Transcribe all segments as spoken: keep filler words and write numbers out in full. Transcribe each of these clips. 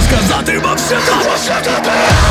сказати вам все тобі.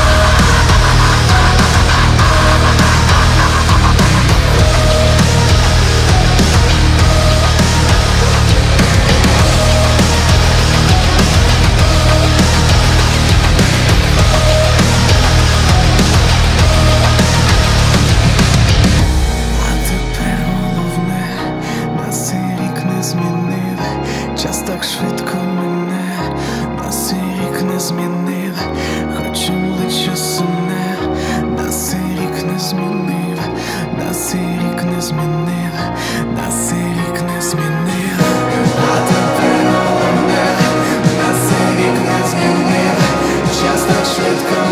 Час так швидко мене, нас і рік не змінив, хочем лише сумне, нас і рік не змінив, нас і рік не змінив, нас і рік не змінив. А тепер головне, нас і рік не змінив, час так швидко